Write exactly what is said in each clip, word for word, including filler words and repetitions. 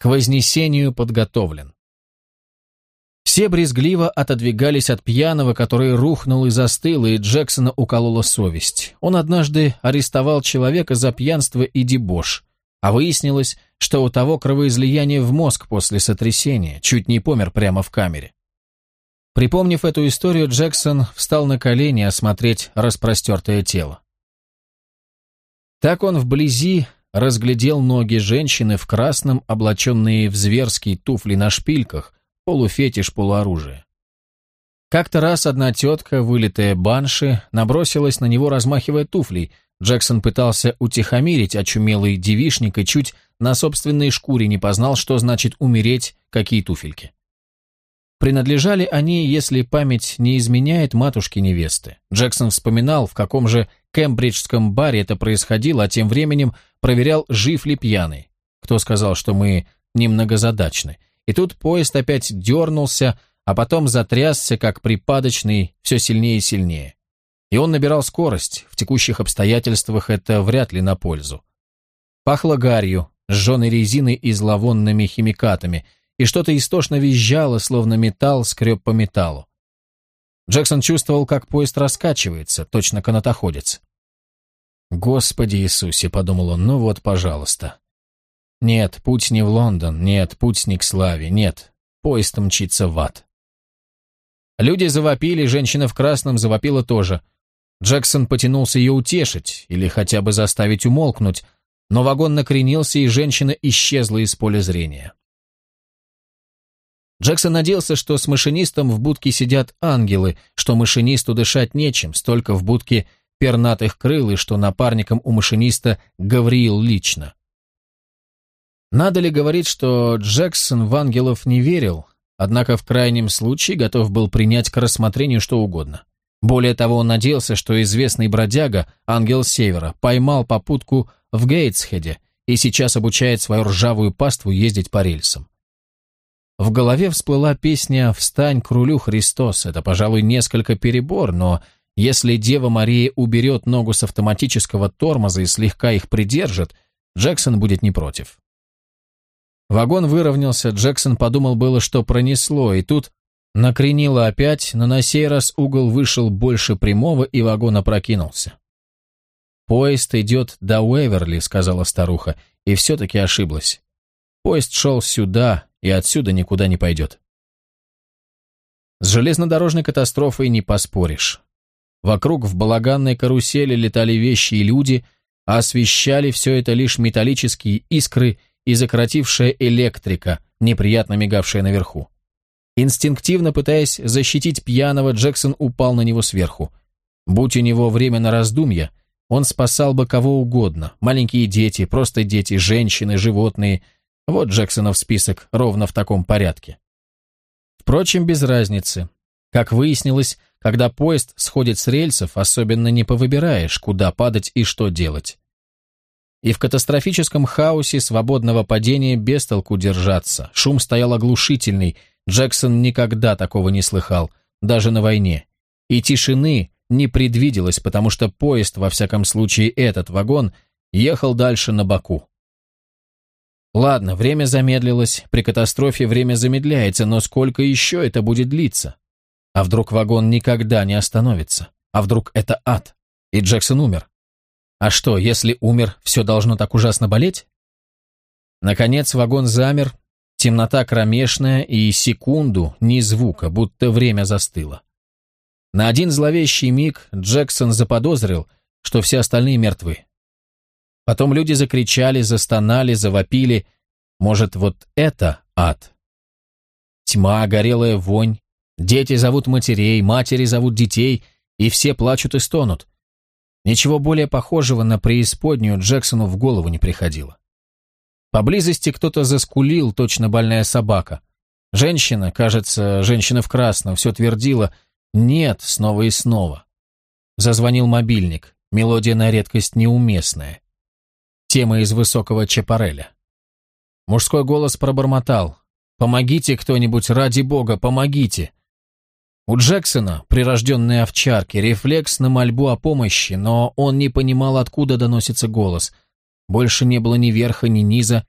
к вознесению подготовлен. Все брезгливо отодвигались от пьяного, который рухнул и застыл, и Джексона уколола совесть. Он однажды арестовал человека за пьянство и дебош, а выяснилось, что у того кровоизлияние в мозг после сотрясения, чуть не помер прямо в камере. Припомнив эту историю, Джексон встал на колени осмотреть распростертое тело. Так он вблизи разглядел ноги женщины в красном, облаченные в зверские туфли на шпильках, полуфетиш, полуоружие. Как-то раз одна тетка, вылитая банши, набросилась на него, размахивая туфлей. Джексон пытался утихомирить очумелый девичник и чуть на собственной шкуре не познал, что значит умереть, какие туфельки. Принадлежали они, если память не изменяет, матушке невесты. Джексон вспоминал, в каком же кембриджском баре это происходило, а тем временем проверял, жив ли пьяный. Кто сказал, что мы немногозадачны? И тут поезд опять дернулся, а потом затрясся, как припадочный, все сильнее и сильнее. И он набирал скорость, в текущих обстоятельствах это вряд ли на пользу. Пахло гарью, сжженной резиной и зловонными химикатами, и что-то истошно визжало, словно металл скреб по металлу. Джексон чувствовал, как поезд раскачивается, точно канатоходец. «Господи Иисусе», — подумал он, — «ну вот, пожалуйста». Нет, путь не в Лондон, нет, путь не к славе, нет, поезд мчится в ад. Люди завопили, женщина в красном завопила тоже. Джексон потянулся ее утешить или хотя бы заставить умолкнуть, но вагон накренился, и женщина исчезла из поля зрения. Джексон надеялся, что с машинистом в будке сидят ангелы, что машинисту дышать нечем, столько в будке пернатых крыл, и что напарником у машиниста Гавриил лично. Надо ли говорить, что Джексон в ангелов не верил, однако в крайнем случае готов был принять к рассмотрению что угодно. Более того, он надеялся, что известный бродяга, ангел Севера, поймал попутку в Гейтсхеде и сейчас обучает свою ржавую паству ездить по рельсам. В голове всплыла песня «Встань к рулю, Христос». Это, пожалуй, несколько перебор, но если Дева Мария уберет ногу с автоматического тормоза и слегка их придержит, Джексон будет не против. Вагон выровнялся, Джексон подумал было, что пронесло, и тут накренило опять, но на сей раз угол вышел больше прямого, и вагон опрокинулся. «Поезд идет до Уэверли», — сказала старуха, и все-таки ошиблась. Поезд шел сюда, и отсюда никуда не пойдет. С железнодорожной катастрофой не поспоришь. Вокруг в балаганной карусели летали вещи и люди, а освещали все это лишь металлические искры и закоротившая электрика, неприятно мигавшая наверху. Инстинктивно пытаясь защитить пьяного, Джексон упал на него сверху. Будь у него время на раздумья, он спасал бы кого угодно. Маленькие дети, просто дети, женщины, животные. Вот Джексонов список ровно в таком порядке. Впрочем, без разницы. Как выяснилось, когда поезд сходит с рельсов, особенно не повыбираешь, куда падать и что делать. И в катастрофическом хаосе свободного падения без толку держаться. Шум стоял оглушительный, Джексон никогда такого не слыхал, даже на войне. И тишины не предвиделось, потому что поезд, во всяком случае этот вагон, ехал дальше на боку. Ладно, время замедлилось, при катастрофе время замедляется, но сколько еще это будет длиться? А вдруг вагон никогда не остановится? А вдруг это ад? И Джексон умер? А что, если умер, все должно так ужасно болеть? Наконец вагон замер, темнота кромешная, и секунду ни звука, будто время застыло. На один зловещий миг Джексон заподозрил, что все остальные мертвы. Потом люди закричали, застонали, завопили. Может, вот это ад? Тьма, горелая вонь, дети зовут матерей, матери зовут детей, и все плачут и стонут. Ничего более похожего на преисподнюю Джексону в голову не приходило. Поблизости кто-то заскулил, точно больная собака. Женщина, кажется, женщина в красном, все твердила «нет» снова и снова. Зазвонил мобильник, мелодия на редкость неуместная. Тема из высокого Чапареля. Мужской голос пробормотал: «Помогите кто-нибудь, ради бога, помогите!» У Джексона, прирожденной овчарки, рефлекс на мольбу о помощи, но он не понимал, откуда доносится голос. Больше не было ни верха, ни низа,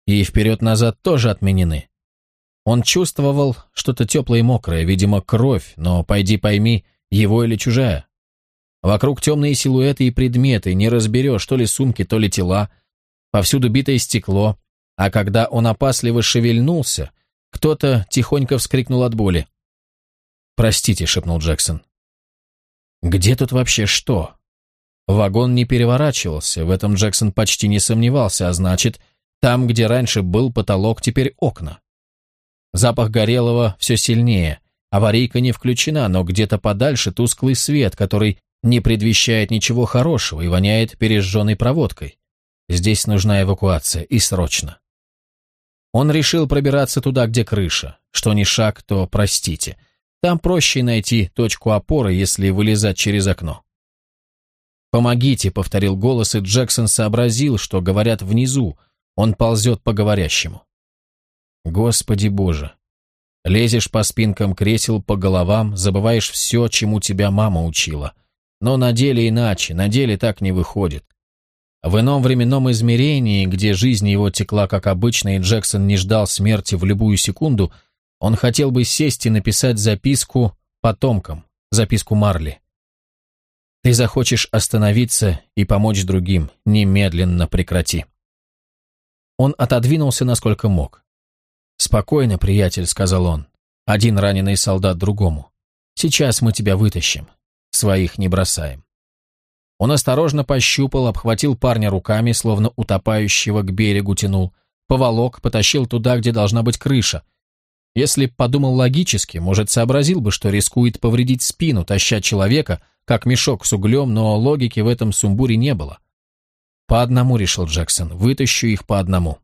И вперед-назад тоже отменены. Он чувствовал что-то теплое и мокрое, видимо, кровь, но пойди пойми, его или чужая. Вокруг темные силуэты и предметы, не разберешь, то ли сумки, то ли тела. Повсюду битое стекло, а когда он опасливо шевельнулся, кто-то тихонько вскрикнул от боли. «Простите», — шепнул Джексон. «Где тут вообще что?» Вагон не переворачивался, в этом Джексон почти не сомневался, а значит, там, где раньше был потолок, теперь окна. Запах горелого все сильнее, аварийка не включена, но где-то подальше тусклый свет, который не предвещает ничего хорошего и воняет пережженной проводкой. Здесь нужна эвакуация, и срочно. Он решил пробираться туда, где крыша. Что ни шаг, то простите. Там проще найти точку опоры, если вылезать через окно. «Помогите», — повторил голос, и Джексон сообразил, что говорят внизу. Он ползет по говорящему. Господи Боже. Лезешь по спинкам кресел, по головам, забываешь все, чему тебя мама учила. Но на деле иначе, на деле так не выходит. В ином временном измерении, где жизнь его текла как обычно, и Джексон не ждал смерти в любую секунду, он хотел бы сесть и написать записку потомкам, записку Марли. «Ты захочешь остановиться и помочь другим, немедленно прекрати». Он отодвинулся насколько мог. «Спокойно, приятель», — сказал он, — «один раненый солдат другому. Сейчас мы тебя вытащим, своих не бросаем». Он осторожно пощупал, обхватил парня руками, словно утопающего к берегу тянул, поволок, потащил туда, где должна быть крыша. Если б подумал логически, может, сообразил бы, что рискует повредить спину, таща человека, как мешок с углем, но логики в этом сумбуре не было. «По одному», — решил Джексон, — «вытащу их по одному».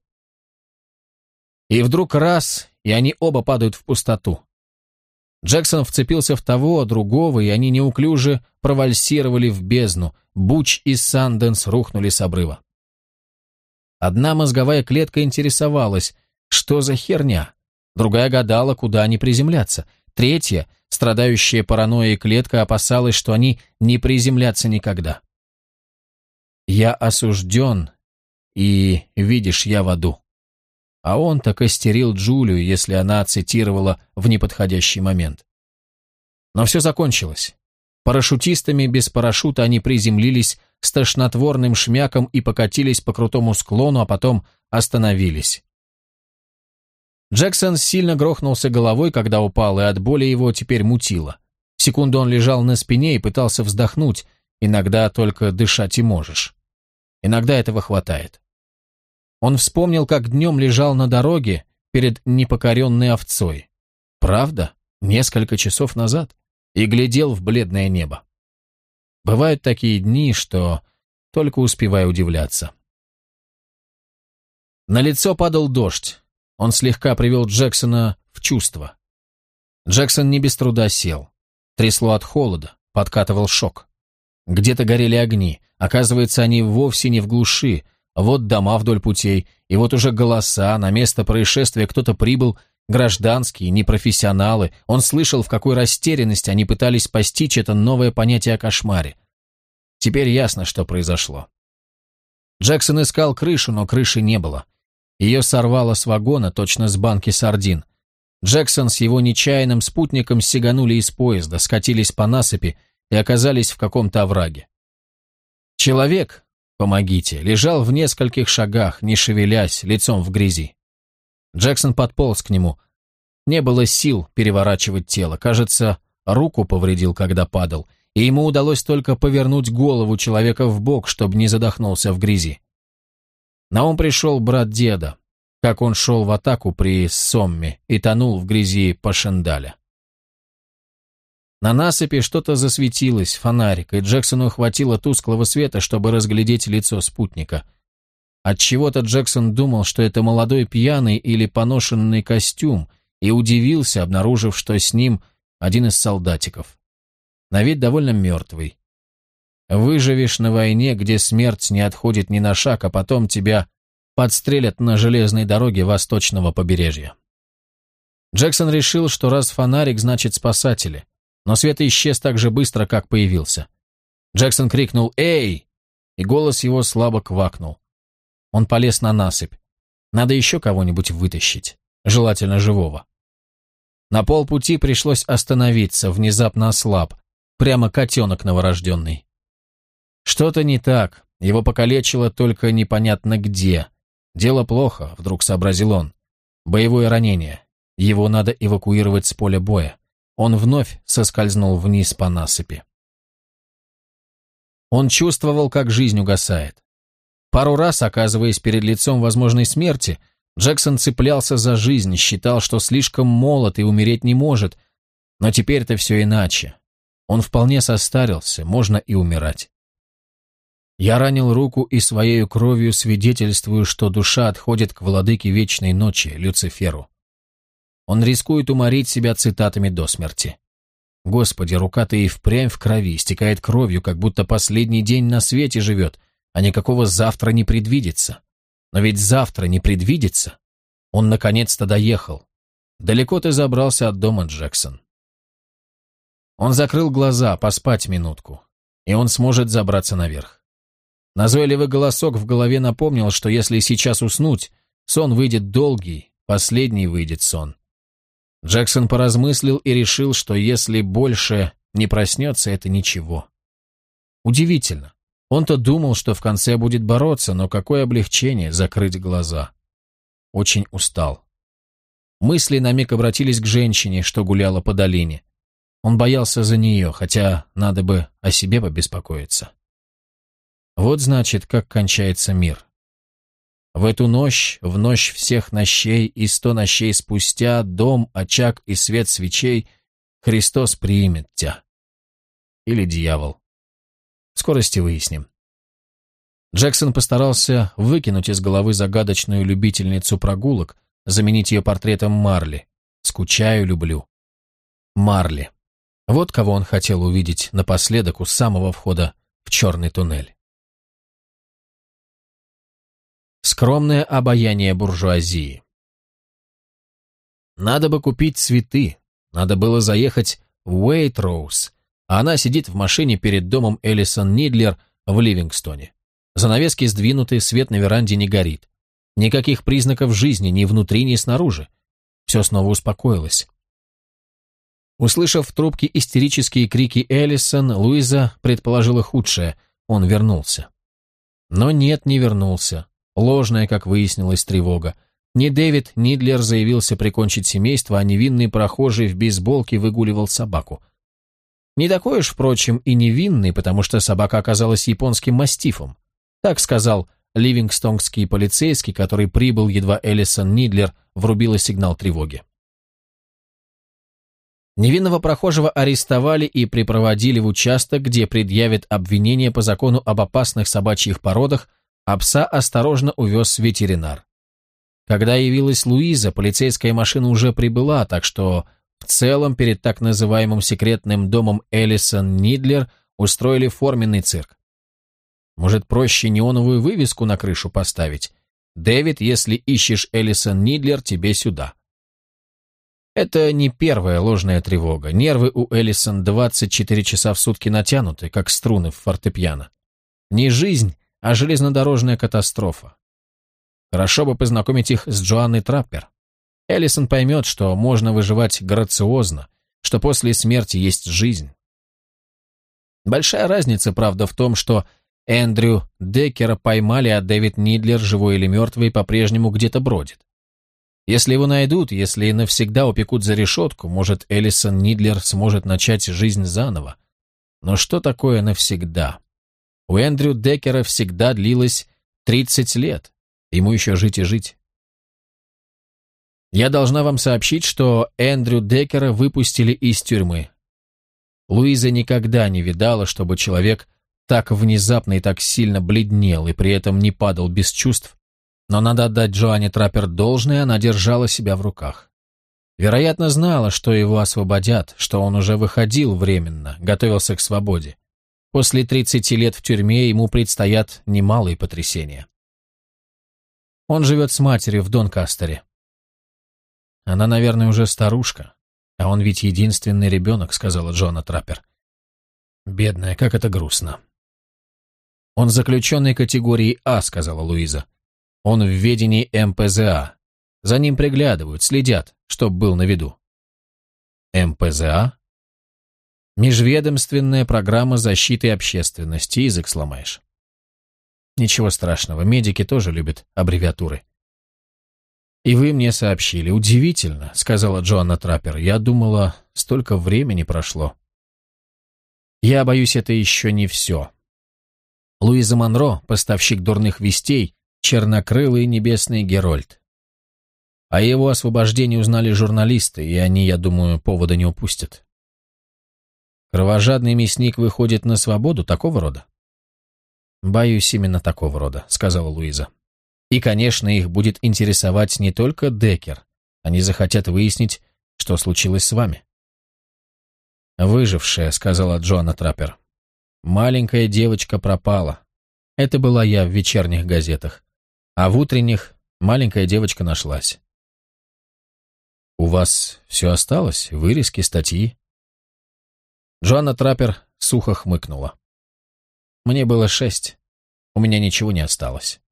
И вдруг раз, и они оба падают в пустоту. Джексон вцепился в того, другого, и они неуклюже провальсировали в бездну. Буч и Санденс рухнули с обрыва. Одна мозговая клетка интересовалась, что за херня. Другая гадала, куда они приземлятся. Третья, страдающая паранойей клетка, опасалась, что они не приземлятся никогда. «Я осужден, и, видишь, я в аду». А он так костерил Джулию, если она цитировала в неподходящий момент. Но все закончилось. Парашютистами без парашюта они приземлились с тошнотворным шмяком и покатились по крутому склону, а потом остановились. Джексон сильно грохнулся головой, когда упал, и от боли его теперь мутило. Секунду он лежал на спине и пытался вздохнуть, иногда только дышать и можешь. Иногда этого хватает. Он вспомнил, как днем лежал на дороге перед непокоренной овцой. Правда? Несколько часов назад. И глядел в бледное небо. Бывают такие дни, что только успеваю удивляться. На лицо падал дождь. Он слегка привел Джексона в чувство. Джексон не без труда сел. Трясло от холода, подкатывал шок. Где-то горели огни. Оказывается, они вовсе не в глуши. Вот дома вдоль путей, и вот уже голоса, на место происшествия кто-то прибыл, гражданские, непрофессионалы. Он слышал, в какой растерянности они пытались постичь это новое понятие о кошмаре. Теперь ясно, что произошло. Джексон искал крышу, но крыши не было. Ее сорвало с вагона, точно с банки сардин. Джексон с его нечаянным спутником сиганули из поезда, скатились по насыпи и оказались в каком-то овраге. Человек, помогите, лежал в нескольких шагах, не шевелясь, лицом в грязи. Джексон подполз к нему. Не было сил переворачивать тело. Кажется, руку повредил, когда падал, и ему удалось только повернуть голову человека в бок, чтобы не задохнулся в грязи. На ум пришел брат деда, как он шел в атаку при Сомме и тонул в грязи Пашендаля. На насыпи что-то засветилось, фонарик, и Джексону хватило тусклого света, чтобы разглядеть лицо спутника. Отчего-то Джексон думал, что это молодой пьяный или поношенный костюм, и удивился, обнаружив, что с ним один из солдатиков. На вид довольно мертвый. Выживешь на войне, где смерть не отходит ни на шаг, а потом тебя подстрелят на железной дороге восточного побережья. Джексон решил, что раз фонарик, значит спасатели, но свет исчез так же быстро, как появился. Джексон крикнул «Эй!», и голос его слабо квакнул. Он полез на насыпь. Надо еще кого-нибудь вытащить, желательно живого. На полпути пришлось остановиться, внезапно ослаб, прямо котенок новорожденный. Что-то не так, его покалечило только непонятно где. Дело плохо, вдруг сообразил он. Боевое ранение. Его надо эвакуировать с поля боя. Он вновь соскользнул вниз по насыпи. Он чувствовал, как жизнь угасает. Пару раз, оказываясь перед лицом возможной смерти, Джексон цеплялся за жизнь, считал, что слишком молод и умереть не может, но теперь-то все иначе. Он вполне состарился, можно и умирать. Я ранил руку и своею кровью свидетельствую, что душа отходит к владыке вечной ночи, Люциферу. Он рискует уморить себя цитатами до смерти. Господи, рука-то и впрямь в крови, истекает кровью, как будто последний день на свете живет, а никакого завтра не предвидится. Но ведь завтра не предвидится. Он наконец-то доехал. Далеко ты забрался от дома, Джексон. Он закрыл глаза, поспать минутку, и он сможет забраться наверх. Назойливый голосок в голове напомнил, что если сейчас уснуть, сон выйдет долгий, последний выйдет сон. Джексон поразмыслил и решил, что если больше не проснется, это ничего. Удивительно. Он-то думал, что в конце будет бороться, но какое облегчение закрыть глаза. Очень устал. Мысли на миг обратились к женщине, что гуляла по долине. Он боялся за нее, хотя надо бы о себе побеспокоиться. Вот значит, как кончается мир. В эту ночь, в ночь всех нощей и сто нощей спустя, дом, очаг и свет свечей, Христос примет тебя. Или дьявол. В скорости выясним. Джексон постарался выкинуть из головы загадочную любительницу прогулок, заменить ее портретом Марли. Скучаю, люблю. Марли. Вот кого он хотел увидеть напоследок у самого входа в черный туннель. Скромное обаяние буржуазии. Надо бы купить цветы, надо было заехать в Уэйтроуз, а она сидит в машине перед домом Элисон Нидлер в Ливингстоне. Занавески сдвинуты, свет на веранде не горит. Никаких признаков жизни ни внутри, ни снаружи. Все снова успокоилось. Услышав в трубке истерические крики Элисон, Луиза предположила худшее – он вернулся. Но нет, не вернулся. Ложная, как выяснилось, тревога. Не Дэвид Нидлер заявился прикончить семейство, а невинный прохожий в бейсболке выгуливал собаку. Не такой уж, впрочем, и невинный, потому что собака оказалась японским мастифом. Так сказал ливингстонский полицейский, который прибыл, едва Элисон Нидлер врубила сигнал тревоги. Невинного прохожего арестовали и припроводили в участок, где предъявят обвинение по закону об опасных собачьих породах, а пса осторожно увез ветеринар. Когда явилась Луиза, полицейская машина уже прибыла, так что в целом перед так называемым секретным домом Элисон Нидлер устроили форменный цирк. Может, проще неоновую вывеску на крышу поставить? «Дэвид, если ищешь Элисон Нидлер, тебе сюда». Это не первая ложная тревога. Нервы у Элисон двадцать четыре часа в сутки натянуты, как струны в фортепиано. Не жизнь, а железнодорожная катастрофа. Хорошо бы познакомить их с Джоанной Траппер. Элисон поймет, что можно выживать грациозно, что после смерти есть жизнь. Большая разница, правда, в том, что Эндрю Деккера поймали, а Дэвид Нидлер, живой или мертвый, по-прежнему где-то бродит. Если его найдут, если навсегда упекут за решетку, может, Элисон Нидлер сможет начать жизнь заново. Но что такое навсегда? У Эндрю Деккера всегда длилось тридцать лет. Ему еще жить и жить. Я должна вам сообщить, что Эндрю Деккера выпустили из тюрьмы. Луиза никогда не видала, чтобы человек так внезапно и так сильно бледнел и при этом не падал без чувств, но надо отдать Джоанне Траппер должное, она держала себя в руках. Вероятно, знала, что его освободят, что он уже выходил временно, готовился к свободе. После тридцати лет в тюрьме ему предстоят немалые потрясения. Он живет с матерью в Донкастере. Она, наверное, уже старушка, а он ведь единственный ребенок, сказала Джоанна Траппер. Бедная, как это грустно. Он заключенный категории А, сказала Луиза. Он в ведении эм пэ зэ а. За ним приглядывают, следят, чтоб был на виду. эм пэ зэ а? Межведомственная программа защиты общественности, язык сломаешь. Ничего страшного, медики тоже любят аббревиатуры. «И вы мне сообщили. Удивительно», — сказала Джоанна Траппер. «Я думала, столько времени прошло». «Я боюсь, это еще не все. Луиза Монро, поставщик дурных вестей, чернокрылый небесный Герольд. О его освобождении узнали журналисты, и они, я думаю, повода не упустят». «Кровожадный мясник выходит на свободу такого рода?» «Боюсь, именно такого рода», — сказала Луиза. «И, конечно, их будет интересовать не только Деккер. Они захотят выяснить, что случилось с вами». «Выжившая», — сказала Джоанна Траппер. «Маленькая девочка пропала. Это была я в вечерних газетах. А в утренних маленькая девочка нашлась». «У вас все осталось? Вырезки, статьи?» Джоанна Траппер сухо хмыкнула. «Мне было шесть. У меня ничего не осталось».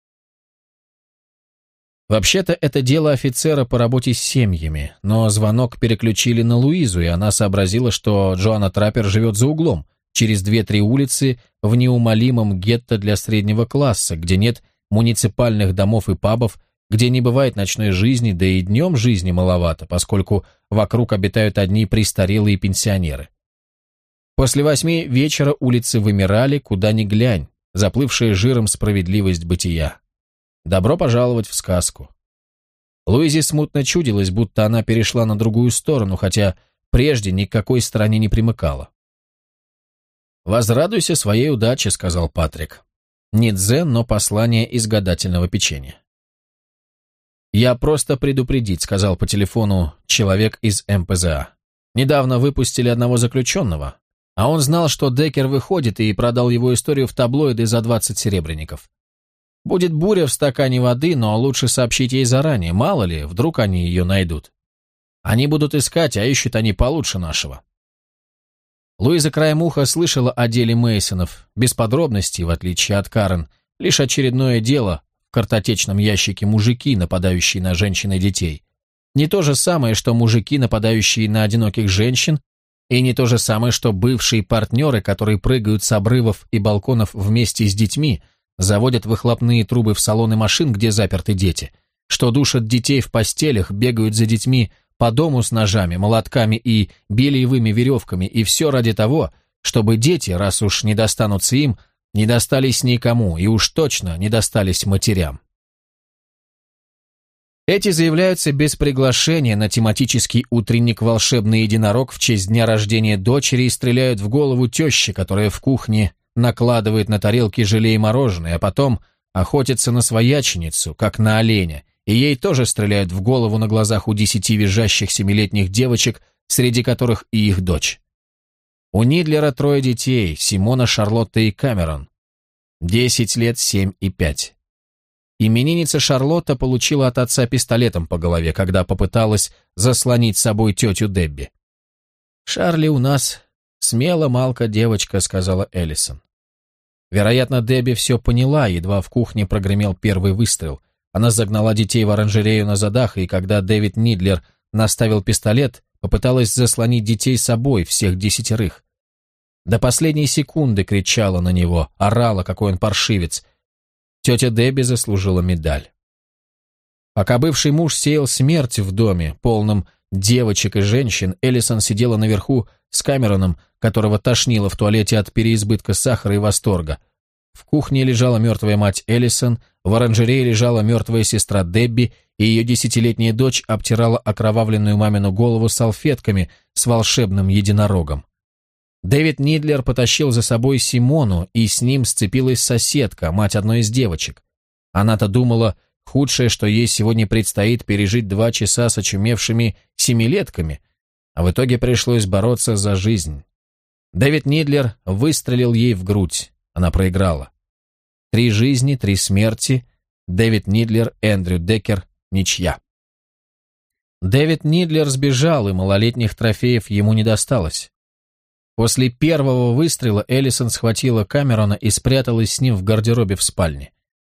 Вообще-то это дело офицера по работе с семьями, но звонок переключили на Луизу, и она сообразила, что Джоанна Траппер живет за углом, через две-три улицы, в неумолимом гетто для среднего класса, где нет муниципальных домов и пабов, где не бывает ночной жизни, да и днем жизни маловато, поскольку вокруг обитают одни престарелые пенсионеры. После восьми вечера улицы вымирали, куда ни глянь, заплывшая жиром справедливость бытия. Добро пожаловать в сказку. Луизе смутно чудилось, будто она перешла на другую сторону, хотя прежде ни к какой стороне не примыкала. «Возрадуйся своей удаче», — сказал Патрик. Не дзен, но послание из гадательного печенья. «Я просто предупредить», — сказал по телефону человек из эм пэ зэ а. «Недавно выпустили одного заключенного, а он знал, что Деккер выходит, и продал его историю в таблоиды за двадцать серебряников. Будет буря в стакане воды, но лучше сообщить ей заранее, мало ли, вдруг они ее найдут. Они будут искать, а ищут они получше нашего». Луиза краем уха слышала о деле Мейсонов, без подробностей, в отличие от Карен, лишь очередное дело в картотечном ящике мужики, нападающие на женщин и детей. Не то же самое, что мужики, нападающие на одиноких женщин, и не то же самое, что бывшие партнеры, которые прыгают с обрывов и балконов вместе с детьми, заводят выхлопные трубы в салоны машин, где заперты дети, что душат детей в постелях, бегают за детьми по дому с ножами, молотками и бельевыми веревками, и все ради того, чтобы дети, раз уж не достанутся им, не достались никому, и уж точно не достались матерям. Эти заявляются без приглашения на тематический утренник «Волшебный единорог» в честь дня рождения дочери и стреляют в голову тещи, которая в кухне накладывает на тарелки желе и мороженое, а потом охотится на свояченицу, как на оленя, и ей тоже стреляют в голову на глазах у десяти визжащих семилетних девочек, среди которых и их дочь. У Нидлера трое детей, Симона, Шарлотта и Камерон. Десять лет, семь и пять. Именинница Шарлотта получила от отца пистолетом по голове, когда попыталась заслонить с собой тетю Дебби. «Шарли у нас смело малка девочка», — сказала Эллисон. Вероятно, Дебби все поняла, едва в кухне прогремел первый выстрел. Она загнала детей в оранжерею на задах, и когда Дэвид Нидлер наставил пистолет, попыталась заслонить детей собой, всех десятерых. До последней секунды кричала на него, орала, какой он паршивец. Тетя Дебби заслужила медаль. Пока бывший муж сеял смерть в доме, полном девочек и женщин, Эллисон сидела наверху с Камероном, которого тошнило в туалете от переизбытка сахара и восторга. В кухне лежала мертвая мать Эллисон, в оранжерее лежала мертвая сестра Дебби, и ее десятилетняя дочь обтирала окровавленную мамину голову салфетками с волшебным единорогом. Дэвид Нидлер потащил за собой Симону, и с ним сцепилась соседка, мать одной из девочек. Она-то думала, худшее, что ей сегодня предстоит, пережить два часа с очумевшими семилетками, а в итоге пришлось бороться за жизнь. Дэвид Нидлер выстрелил ей в грудь. Она проиграла. Три жизни, три смерти. Дэвид Нидлер, Эндрю Деккер, ничья. Дэвид Нидлер сбежал, и малолетних трофеев ему не досталось. После первого выстрела Эллисон схватила Камерона и спряталась с ним в гардеробе в спальне.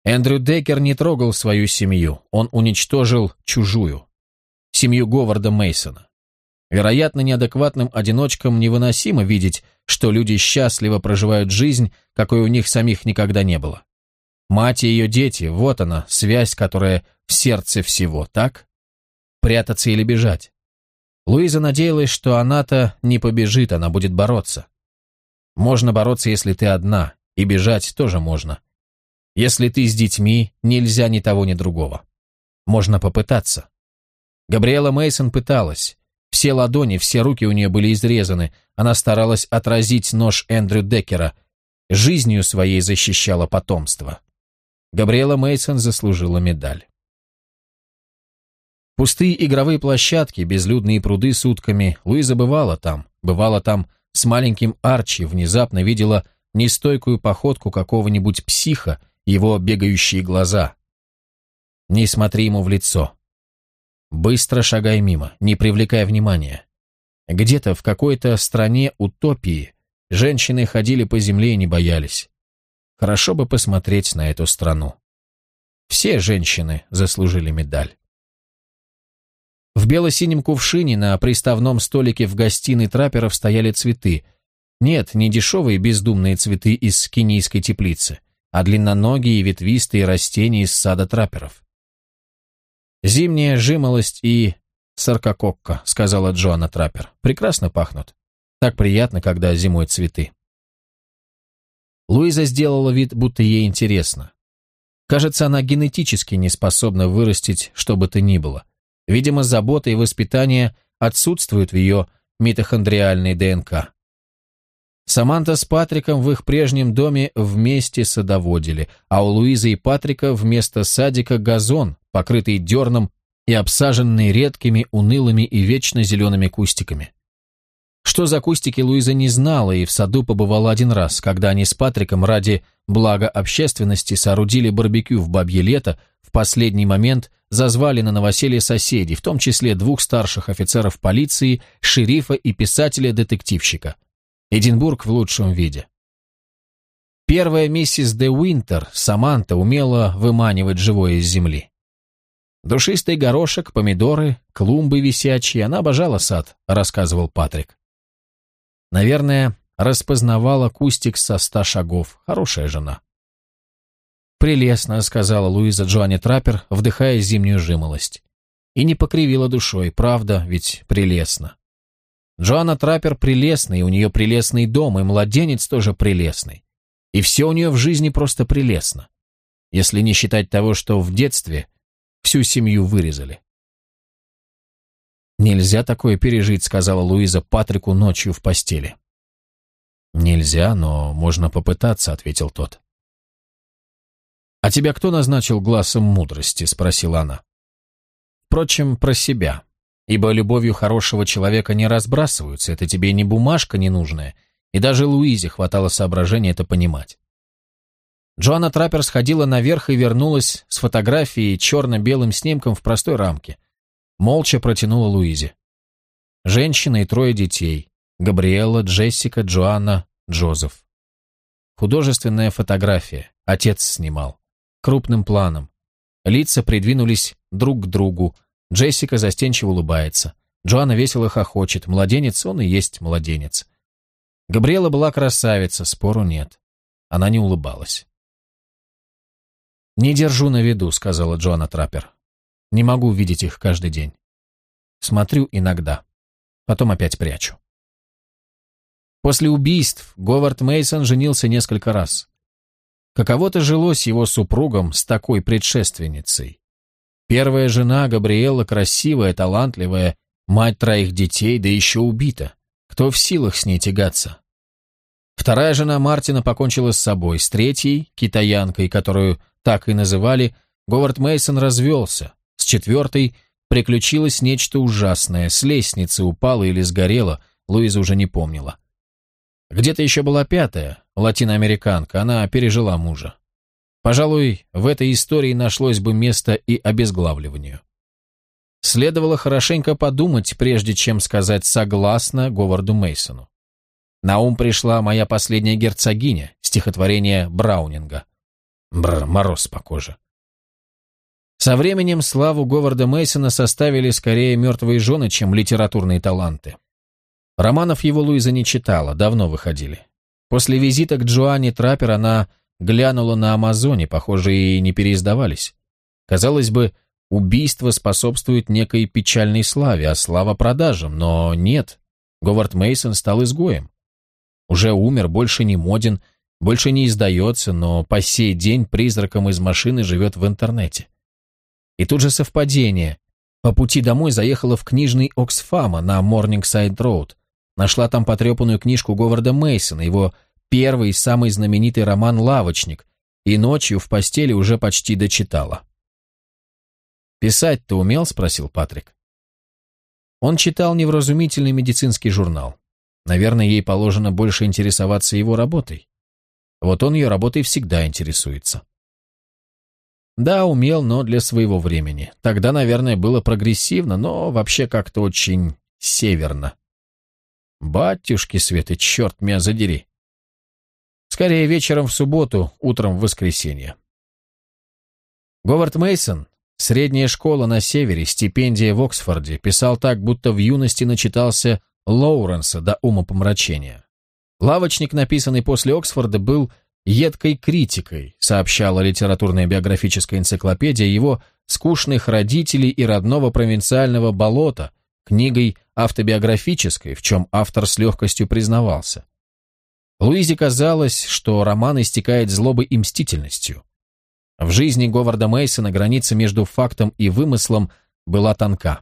Эндрю Деккер не трогал свою семью, он уничтожил чужую. Семью Говарда Мейсона. Вероятно, неадекватным одиночкам невыносимо видеть, что люди счастливо проживают жизнь, какой у них самих никогда не было. Мать и ее дети, вот она, связь, которая в сердце всего, так? Прятаться или бежать? Луиза надеялась, что она-то не побежит, она будет бороться. Можно бороться, если ты одна, и бежать тоже можно. Если ты с детьми, нельзя ни того, ни другого. Можно попытаться. Габриэла Мейсон пыталась. Все ладони, все руки у нее были изрезаны. Она старалась отразить нож Эндрю Деккера. Жизнью своей защищала потомство. Габриэла Мейсон заслужила медаль. Пустые игровые площадки, безлюдные пруды с утками. Луиза бывала там. Бывала там с маленьким Арчи, внезапно видела нестойкую походку какого-нибудь психа, его бегающие глаза. Не смотри ему в лицо. Быстро шагай мимо, не привлекая внимания. Где-то в какой-то стране утопии женщины ходили по земле и не боялись. Хорошо бы посмотреть на эту страну. Все женщины заслужили медаль. В бело-синем кувшине на приставном столике в гостиной трапперов стояли цветы. Нет, не дешевые бездумные цветы из кенийской теплицы, а длинноногие ветвистые растения из сада трапперов. «Зимняя жимолость и саркококка», — сказала Джоанна Траппер. «Прекрасно пахнут. Так приятно, когда зимой цветы». Луиза сделала вид, будто ей интересно. Кажется, она генетически не способна вырастить что бы то ни было. Видимо, забота и воспитание отсутствуют в ее митохондриальной ДНК. Саманта с Патриком в их прежнем доме вместе садоводили, а у Луизы и Патрика вместо садика газон, покрытый дерном и обсаженный редкими, унылыми и вечно зелеными кустиками. Что за кустики, Луиза не знала и в саду побывала один раз, когда они с Патриком ради блага общественности соорудили барбекю в бабье лето, в последний момент зазвали на новоселье соседей, в том числе двух старших офицеров полиции, шерифа и писателя-детективщика. Эдинбург в лучшем виде. Первая миссис де Уинтер, Саманта, умела выманивать живое из земли. Душистый горошек, помидоры, клумбы висячие, она обожала сад, рассказывал Патрик. Наверное, распознавала кустик со ста шагов. Хорошая жена. «Прелестно», — сказала Луиза Джоанне Траппер, вдыхая зимнюю жимолость. И не покривила душой, правда, ведь прелестно. Джоанна Траппер прелестный, у нее прелестный дом, и младенец тоже прелестный. И все у нее в жизни просто прелестно. Если не считать того, что в детстве всю семью вырезали. «Нельзя такое пережить», — сказала Луиза Патрику ночью в постели. «Нельзя, но можно попытаться», — ответил тот. «А тебя кто назначил глазом мудрости?» — спросила она. «Впрочем, про себя. Ибо любовью хорошего человека не разбрасываются, это тебе не бумажка ненужная, и даже Луизе хватало соображения это понимать». Джоанна Траппер сходила наверх и вернулась с фотографией черно-белым снимком в простой рамке. Молча протянула Луизе. Женщина и трое детей. Габриэла, Джессика, Джоанна, Джозеф. Художественная фотография. Отец снимал. Крупным планом. Лица придвинулись друг к другу. Джессика застенчиво улыбается. Джоанна весело хохочет. Младенец, он и есть младенец. Габриэла была красавица, спору нет. Она не улыбалась. «Не держу на виду», — сказала Джоанна Траппер. «Не могу видеть их каждый день. Смотрю иногда. Потом опять прячу». После убийств Говард Мейсон женился несколько раз. Каково-то жилось его супругом с такой предшественницей. Первая жена Габриэла красивая, талантливая, мать троих детей, да еще убита. Кто в силах с ней тягаться? Вторая жена Мартина покончила с собой, с третьей, китаянкой, которую так и называли, Говард Мейсон развелся, с четвертой приключилось нечто ужасное, с лестницы упала или сгорела, Луиза уже не помнила. Где-то еще была пятая, латиноамериканка, она пережила мужа. Пожалуй, в этой истории нашлось бы место и обезглавливанию. Следовало хорошенько подумать, прежде чем сказать «согласно» Говарду Мейсону. На ум пришла «Моя последняя герцогиня», стихотворение Браунинга. Бррр, мороз по коже. Со временем славу Говарда Мейсона составили скорее мертвые жены, чем литературные таланты. Романов его Луиза не читала, давно выходили. После визита к Джоанне Траппер она глянула на Амазоне, похоже, и не переиздавались. Казалось бы, убийство способствует некой печальной славе, а слава продажам, но нет. Говард Мейсон стал изгоем. Уже умер, больше не моден, больше не издается, но по сей день призраком из машины живет в интернете. И тут же совпадение. По пути домой заехала в книжный Оксфама на Морнингсайд-роуд. Нашла там потрепанную книжку Говарда Мейсона, его первый и самый знаменитый роман «Лавочник», и ночью в постели уже почти дочитала. «Писать ты умел?» – спросил Патрик. Он читал невразумительный медицинский журнал. Наверное, ей положено больше интересоваться его работой. Вот он ее работой всегда интересуется. Да, умел, но для своего времени. Тогда, наверное, было прогрессивно, но вообще как-то очень северно. Батюшки Светы, черт меня задери. Скорее вечером в субботу, утром в воскресенье. Говард Мейсон, средняя школа на севере, стипендия в Оксфорде, писал так, будто в юности начитался Лоуренса до умопомрачения. «Лавочник», написанный после Оксфорда, был едкой критикой, сообщала литературная биографическая энциклопедия, его скучных родителей и родного провинциального болота, книгой автобиографической, в чем автор с легкостью признавался. Луизе казалось, что роман истекает злобой и мстительностью. В жизни Говарда Мейсона граница между фактом и вымыслом была тонка.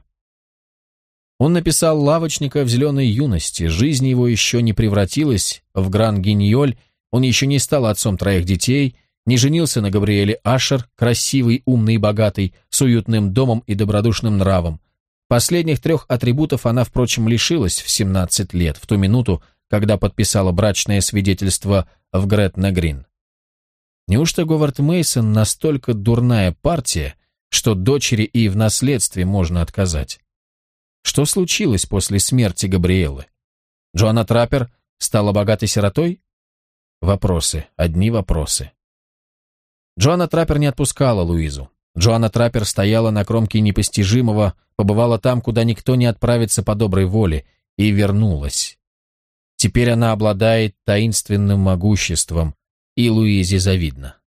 Он написал «Лавочника» в зеленой юности, жизнь его еще не превратилась в Гран-Гиньоль, он еще не стал отцом троих детей, не женился на Габриэле Ашер, красивый, умный и богатый, с уютным домом и добродушным нравом. Последних трех атрибутов она, впрочем, лишилась в семнадцать лет, в ту минуту, когда подписала брачное свидетельство в Гретна-Грин. Неужто Говард Мейсон настолько дурная партия, что дочери и в наследстве можно отказать? Что случилось после смерти Габриэлы? Джоанна Траппер стала богатой сиротой? Вопросы, одни вопросы. Джоанна Траппер не отпускала Луизу. Джоанна Траппер стояла на кромке непостижимого, побывала там, куда никто не отправится по доброй воле, и вернулась. Теперь она обладает таинственным могуществом, и Луизе завидно.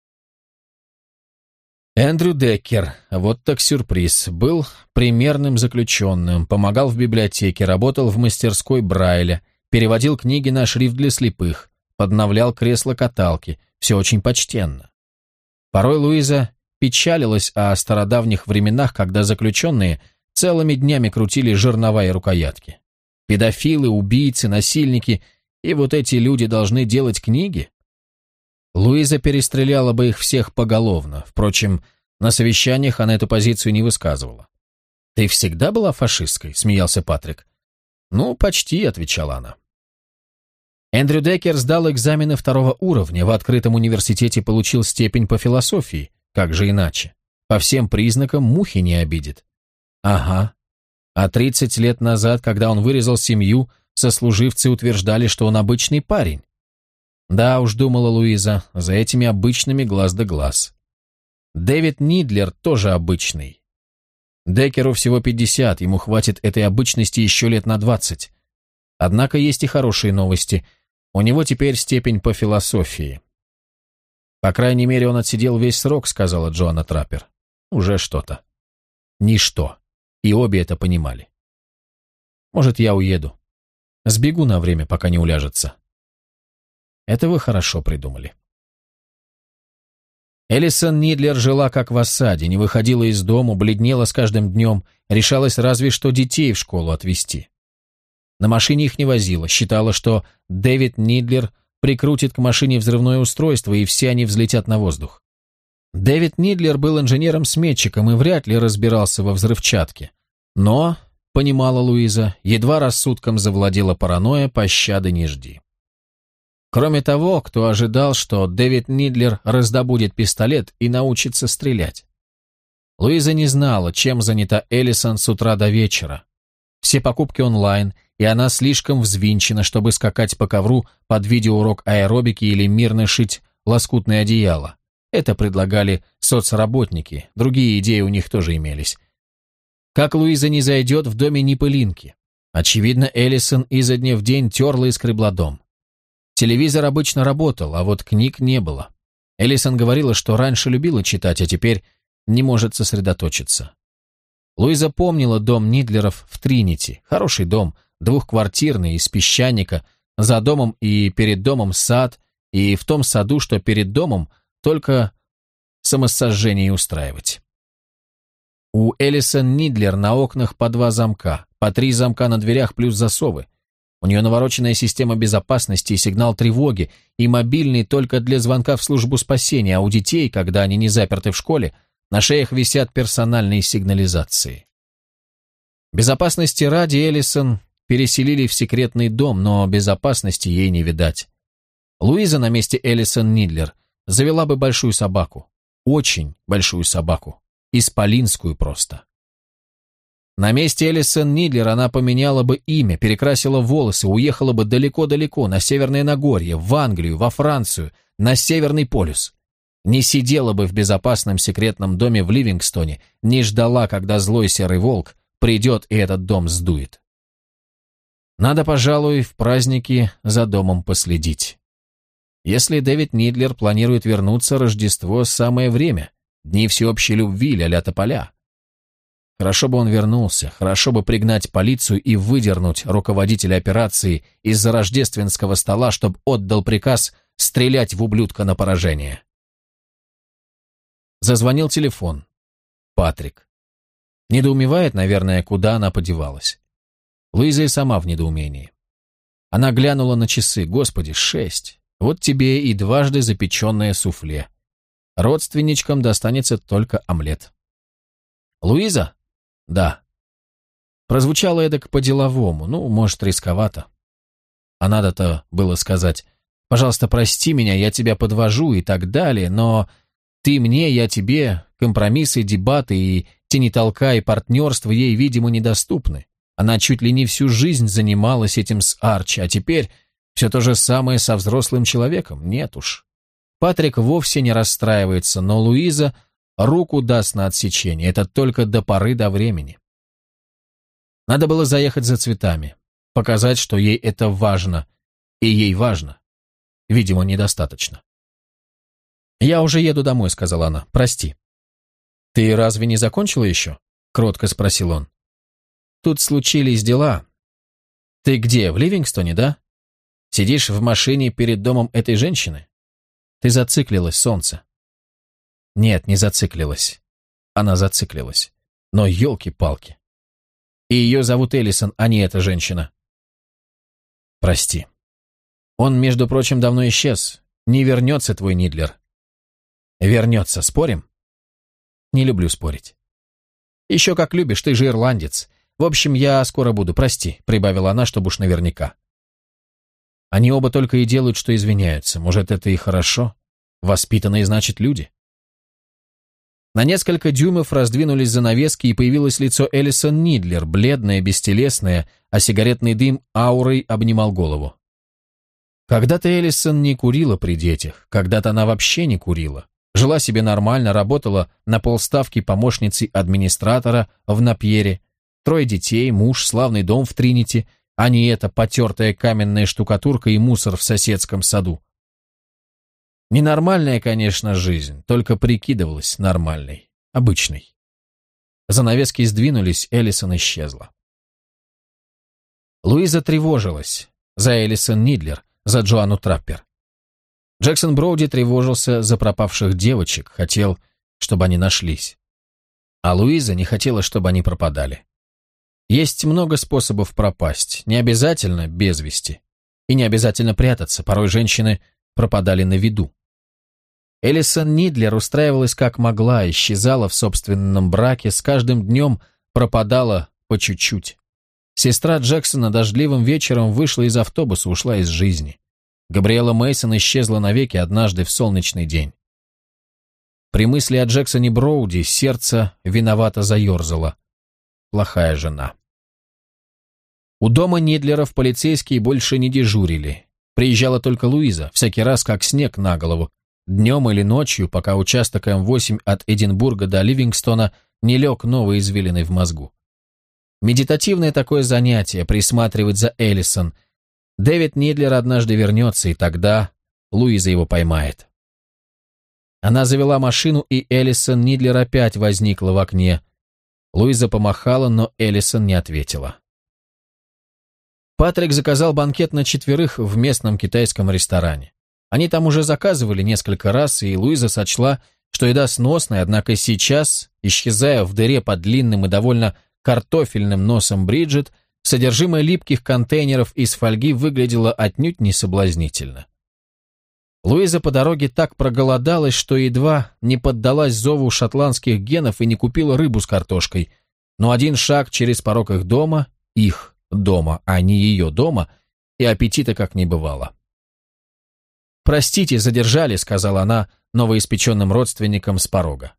Эндрю Деккер, вот так сюрприз, был примерным заключенным, помогал в библиотеке, работал в мастерской Брайля, переводил книги на шрифт для слепых, подновлял кресло-каталки, все очень почтенно. Порой Луиза печалилась о стародавних временах, когда заключенные целыми днями крутили жернова и рукоятки. Педофилы, убийцы, насильники, и вот эти люди должны делать книги? Луиза перестреляла бы их всех поголовно, впрочем, на совещаниях она эту позицию не высказывала. «Ты всегда была фашисткой?» – смеялся Патрик. «Ну, почти», – отвечала она. Эндрю Деккер сдал экзамены второго уровня, в открытом университете получил степень по философии, как же иначе? По всем признакам мухи не обидит. Ага. А тридцать лет назад, когда он вырезал семью, сослуживцы утверждали, что он обычный парень. Да уж, думала Луиза, за этими обычными глаз да глаз. Дэвид Нидлер тоже обычный. Деккеру всего пятьдесят, ему хватит этой обычности еще лет на двадцать. Однако есть и хорошие новости. У него теперь степень по философии. По крайней мере, он отсидел весь срок, сказала Джоанна Траппер. Уже что-то. Ничто. И обе это понимали. Может, я уеду. Сбегу на время, пока не уляжется. Это вы хорошо придумали. Элисон Нидлер жила как в осаде, не выходила из дома, бледнела с каждым днем, решалась разве что детей в школу отвезти. На машине их не возила, считала, что Дэвид Нидлер прикрутит к машине взрывное устройство, и все они взлетят на воздух. Дэвид Нидлер был инженером-сметчиком и вряд ли разбирался во взрывчатке. Но, понимала Луиза, едва рассудком завладела паранойя, пощады не жди. Кроме того, кто ожидал, что Дэвид Нидлер раздобудет пистолет и научится стрелять? Луиза не знала, чем занята Элисон с утра до вечера. Все покупки онлайн, и она слишком взвинчена, чтобы скакать по ковру под видеоурок аэробики или мирно шить лоскутное одеяло. Это предлагали соцработники, другие идеи у них тоже имелись. Как Луиза не зайдет, в доме ни пылинки. Очевидно, Эллисон изо дня в день терла и скребла дом. Телевизор обычно работал, а вот книг не было. Эллисон говорила, что раньше любила читать, а теперь не может сосредоточиться. Луиза помнила дом Нидлеров в Тринити. Хороший дом, двухквартирный, из песчаника, за домом и перед домом сад, и в том саду, что перед домом, только самосожжение устраивать. У Эллисон Нидлер на окнах по два замка, по три замка на дверях плюс засовы. У нее навороченная система безопасности и сигнал тревоги, и мобильный только для звонка в службу спасения, а у детей, когда они не заперты в школе, на шеях висят персональные сигнализации. Безопасности ради Эллисон переселили в секретный дом, но безопасности ей не видать. Луиза на месте Эллисон Нидлер завела бы большую собаку. Очень большую собаку. Исполинскую просто. На месте Эллисон Нидлер она поменяла бы имя, перекрасила волосы, уехала бы далеко-далеко, на Северное Нагорье, в Англию, во Францию, на Северный полюс. Не сидела бы в безопасном секретном доме в Ливингстоне, не ждала, когда злой серый волк придет и этот дом сдует. Надо, пожалуй, в праздники за домом последить. Если Дэвид Нидлер планирует вернуться, Рождество – самое время, дни всеобщей любви, ля-ля тополя. Хорошо бы он вернулся, хорошо бы пригнать полицию и выдернуть руководителя операции из-за рождественского стола, чтобы отдал приказ стрелять в ублюдка на поражение. Зазвонил телефон. Патрик. Недоумевает, наверное, куда она подевалась. Луиза и сама в недоумении. Она глянула на часы. Господи, шесть. Вот тебе и дважды запеченное суфле. Родственничкам достанется только омлет. «Луиза?» «Да». Прозвучало эдак по-деловому, ну, может, рисковато. А надо-то было сказать: «Пожалуйста, прости меня, я тебя подвожу» и так далее, но ты мне, я тебе, компромиссы, дебаты и тени-толка и партнерство ей, видимо, недоступны. Она чуть ли не всю жизнь занималась этим с Арчи, а теперь все то же самое со взрослым человеком. Нет уж. Патрик вовсе не расстраивается, но Луиза руку даст на отсечение, это только до поры до времени. Надо было заехать за цветами, показать, что ей это важно, и ей важно. Видимо, недостаточно. «Я уже еду домой», — сказала она, — «прости». «Ты разве не закончила еще?» — кротко спросил он. «Тут случились дела. Ты где, в Ливингстоне, да? Сидишь в машине перед домом этой женщины? Ты зациклилась, солнце». Нет, не зациклилась. Она зациклилась. Но елки-палки. И ее зовут Эллисон, а не эта женщина. Прости. Он, между прочим, давно исчез. Не вернется твой Нидлер. Вернется, спорим? Не люблю спорить. Еще как любишь, ты же ирландец. В общем, я скоро буду, прости, прибавила она, чтобы уж наверняка. Они оба только и делают, что извиняются. Может, это и хорошо? Воспитанные, значит, люди. На несколько дюймов раздвинулись занавески, и появилось лицо Эллисон Нидлер, бледное, бестелесное, а сигаретный дым аурой обнимал голову. Когда-то Эллисон не курила при детях, когда-то она вообще не курила. Жила себе нормально, работала на полставки помощницей администратора в Напьере, трое детей, муж, славный дом в Тринити, а не эта потертая каменная штукатурка и мусор в соседском саду. Ненормальная, конечно, жизнь, только прикидывалась нормальной, обычной. Занавески сдвинулись, Эллисон исчезла. Луиза тревожилась за Эллисон Нидлер, за Джоанну Траппер. Джексон Броуди тревожился за пропавших девочек, хотел, чтобы они нашлись. А Луиза не хотела, чтобы они пропадали. Есть много способов пропасть, не обязательно без вести. И не обязательно прятаться, порой женщины пропадали на виду. Эллисон Нидлер устраивалась как могла, исчезала в собственном браке, с каждым днем пропадала по чуть-чуть. Сестра Джексона дождливым вечером вышла из автобуса, ушла из жизни. Габриэла Мейсон исчезла навеки однажды в солнечный день. При мысли о Джексоне Броуди сердце виновато заерзало. Плохая жена. У дома Нидлеров полицейские больше не дежурили. Приезжала только Луиза, всякий раз как снег на голову. Днем или ночью, пока участок эм восемь от Эдинбурга до Ливингстона не лег новой извилиной в мозгу. Медитативное такое занятие — присматривать за Эллисон. Дэвид Нидлер однажды вернется, и тогда Луиза его поймает. Она завела машину, и Эллисон Нидлер опять возникла в окне. Луиза помахала, но Эллисон не ответила. Патрик заказал банкет на четверых в местном китайском ресторане. Они там уже заказывали несколько раз, и Луиза сочла, что еда сносная, однако сейчас, исчезая в дыре под длинным и довольно картофельным носом Бриджит, содержимое липких контейнеров из фольги выглядело отнюдь не соблазнительно. Луиза по дороге так проголодалась, что едва не поддалась зову шотландских генов и не купила рыбу с картошкой, но один шаг через порог их дома, их дома, а не ее дома, и аппетита как не бывало. «Простите, задержали», — сказала она новоиспеченным родственникам с порога.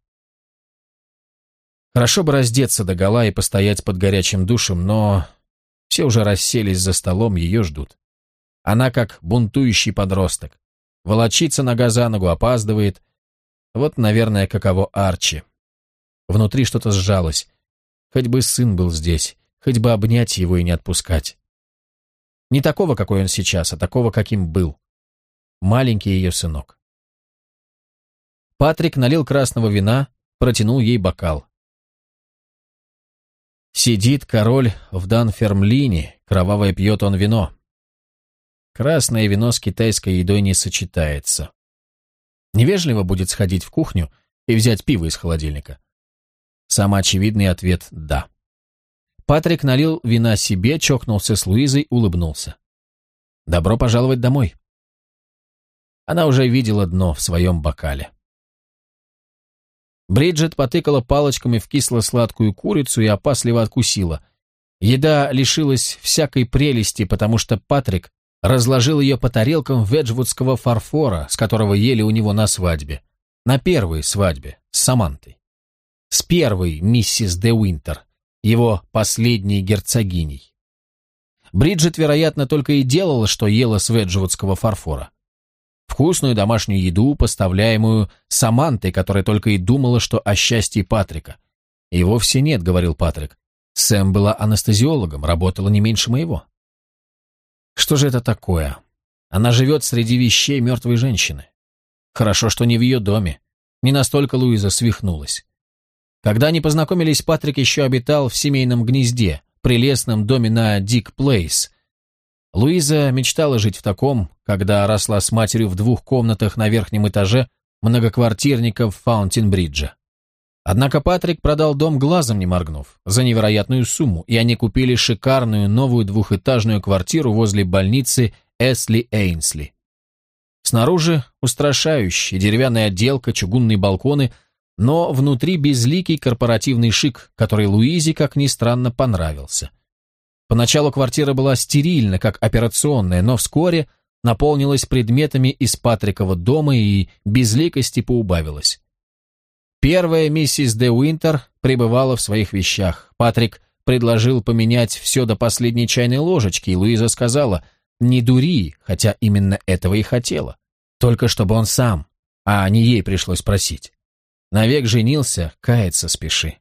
Хорошо бы раздеться догола и постоять под горячим душем, но все уже расселись за столом, ее ждут. Она как бунтующий подросток. Волочится нога за ногу, опаздывает. Вот, наверное, каково Арчи. Внутри что-то сжалось. Хоть бы сын был здесь, хоть бы обнять его и не отпускать. Не такого, какой он сейчас, а такого, каким был. Маленький ее сынок. Патрик налил красного вина, протянул ей бокал. Сидит король в Данфермлине, кровавое пьет он вино. Красное вино с китайской едой не сочетается. Невежливо будет сходить в кухню и взять пиво из холодильника. Самый очевидный ответ – да. Патрик налил вина себе, чокнулся с Луизой, улыбнулся. «Добро пожаловать домой». Она уже видела дно в своем бокале. Бриджит потыкала палочками в кисло-сладкую курицу и опасливо откусила. Еда лишилась всякой прелести, потому что Патрик разложил ее по тарелкам веджвудского фарфора, с которого ели у него на свадьбе. На первой свадьбе, с Самантой. С первой миссис де Уинтер, его последней герцогиней. Бриджит, вероятно, только и делала, что ела с веджвудского фарфора. Вкусную домашнюю еду, поставляемую Самантой, которая только и думала, что о счастье Патрика. И вовсе нет, говорил Патрик. Сэм была анестезиологом, работала не меньше моего. Что же это такое? Она живет среди вещей мертвой женщины. Хорошо, что не в ее доме. Не настолько Луиза свихнулась. Когда они познакомились, Патрик еще обитал в семейном гнезде, прелестном доме на Дик Плейс. Луиза мечтала жить в таком, когда росла с матерью в двух комнатах на верхнем этаже многоквартирника в Фаунтин-Бридже. Однако Патрик продал дом глазом не моргнув, за невероятную сумму, и они купили шикарную новую двухэтажную квартиру возле больницы Эсли-Эйнсли. Снаружи устрашающая деревянная отделка, чугунные балконы, но внутри безликий корпоративный шик, который Луизе, как ни странно, понравился. Поначалу квартира была стерильна, как операционная, но вскоре наполнилась предметами из Патрикова дома и безликости поубавилась. Первая миссис де Уинтер пребывала в своих вещах. Патрик предложил поменять все до последней чайной ложечки, и Луиза сказала: «Не дури», хотя именно этого и хотела. Только чтобы он сам, а не ей пришлось просить. Навек женился, каяться спеши.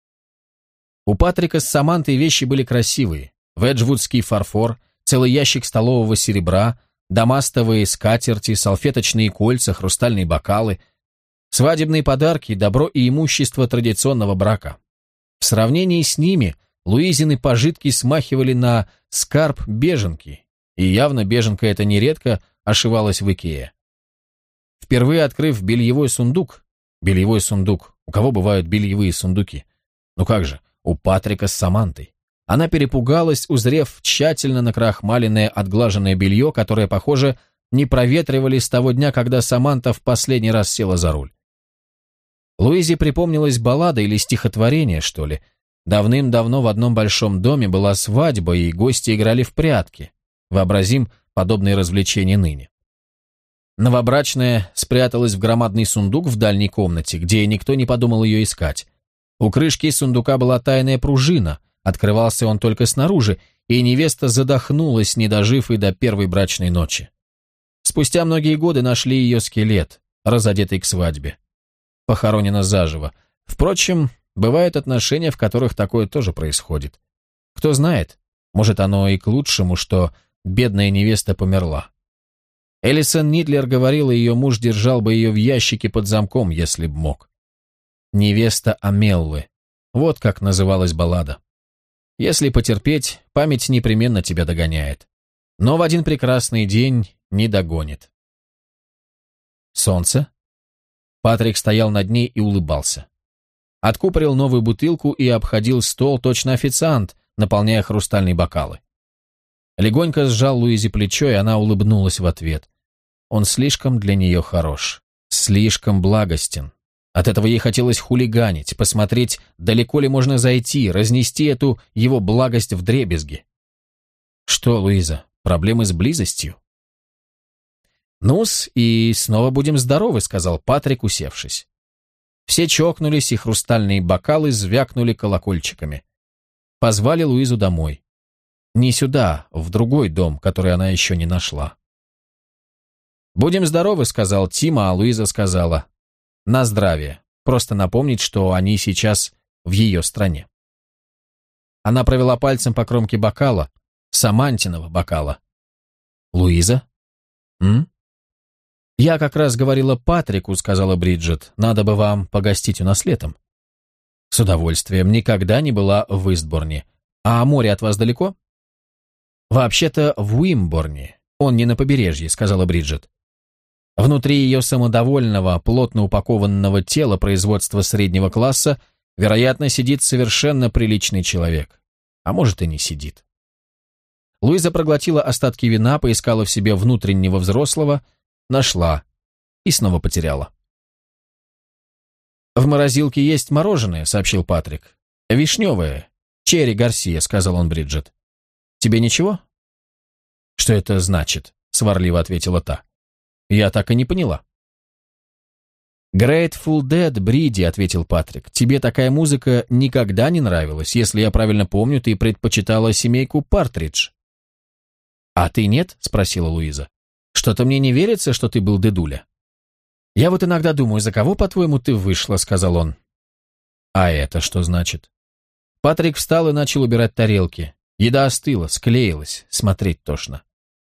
У Патрика с Самантой вещи были красивые. Веджвудский фарфор, целый ящик столового серебра, дамастовые скатерти, салфеточные кольца, хрустальные бокалы, свадебные подарки, добро и имущество традиционного брака. В сравнении с ними Луизины пожитки смахивали на скарб беженки, и явно беженка эта нередко ошивалась в Икее. Впервые открыв бельевой сундук, бельевой сундук, у кого бывают бельевые сундуки? Ну как же, у Патрика с Самантой. Она перепугалась, узрев тщательно накрахмаленное отглаженное белье, которое, похоже, не проветривали с того дня, когда Саманта в последний раз села за руль. Луизе припомнилась баллада или стихотворение, что ли. Давным-давно в одном большом доме была свадьба, и гости играли в прятки. Вообразим подобные развлечения ныне. Новобрачная спряталась в громадный сундук в дальней комнате, где никто не подумал ее искать. У крышки сундука была тайная пружина, открывался он только снаружи, и невеста задохнулась, не дожив и до первой брачной ночи. Спустя многие годы нашли ее скелет. разодетый к свадьбе. Похоронена заживо. Впрочем, бывают отношения, в которых такое тоже происходит. Кто знает, может, оно и к лучшему, что бедная невеста померла. Элисон Нидлер говорила, ее муж держал бы ее в ящике под замком, если б мог. «Невеста Амеллы». Вот как называлась баллада. Если потерпеть, память непременно тебя догоняет. Но в один прекрасный день не догонит. Солнце? Патрик стоял над ней и улыбался. Откупорил новую бутылку и обходил стол точно официант, наполняя хрустальные бокалы. Легонько сжал Луизе плечо, и она улыбнулась в ответ. Он слишком для нее хорош, слишком благостен. От этого ей хотелось хулиганить, посмотреть, далеко ли можно зайти, разнести эту его благость вдребезги. Что, Луиза, проблемы с близостью? «Ну-с, и снова будем здоровы», — сказал Патрик, усевшись. Все чокнулись, и хрустальные бокалы звякнули колокольчиками. Позвали Луизу домой. Не сюда, в другой дом, который она еще не нашла. «Будем здоровы», — сказал Тима, а Луиза сказала «на здравие», просто напомнить, что они сейчас в ее стране. Она провела пальцем по кромке бокала, самантиного бокала. «Луиза? М?» «Я как раз говорила Патрику», — сказала Бриджит, «надо бы вам погостить у нас летом». «С удовольствием, никогда не была в Истборне. А море от вас далеко?» «Вообще-то в Уимборне, он не на побережье», — сказала Бриджит. Внутри ее самодовольного, плотно упакованного тела производства среднего класса, вероятно, сидит совершенно приличный человек. А может, и не сидит. Луиза проглотила остатки вина, поискала в себе внутреннего взрослого, нашла и снова потеряла. «В морозилке есть мороженое», — сообщил Патрик. «Вишневое. Черри Гарсия», — сказал он Бриджит. «Тебе ничего?» «Что это значит?» — сварливо ответила та. «Я так и не поняла». «Grateful Dead, Бриди», — ответил Патрик. «Тебе такая музыка никогда не нравилась. Если я правильно помню, ты предпочитала семейку Партридж». «А ты нет?» — спросила Луиза. «Что-то мне не верится, что ты был дедуля». «Я вот иногда думаю, за кого, по-твоему, ты вышла?» — сказал он. «А это что значит?» Патрик встал и начал убирать тарелки. Еда остыла, склеилась, смотреть тошно.